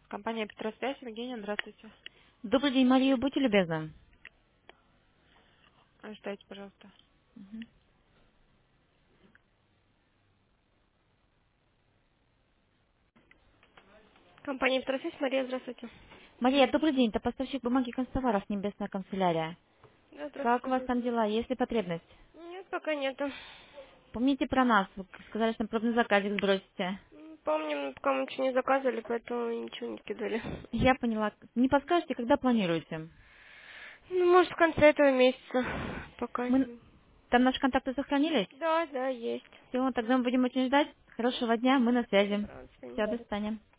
Компания Петросвязь, Евгения, здравствуйте. Добрый день, Мария, будьте любезны. Ждайте, пожалуйста. Компания Петросвязь, Мария, здравствуйте. Мария, добрый день, это поставщик бумаги констоваров Небесная канцелярия. Да, Как у здравствуйте, вас там здравствуйте. дела, есть ли потребность? Нет, пока нету. Помните про нас, вы сказали, что пробный заказик сбросите. Помним, пока мы ничего не заказывали, поэтому ничего не кидали. Я поняла. Не подскажете, когда планируете? Ну, может, в конце этого месяца. Пока. Мы... Там наши контакты сохранились? Да, да, есть. Все, тогда мы будем очень ждать. Хорошего дня, мы на связи. Доброго, до свидания. Все, до свидания.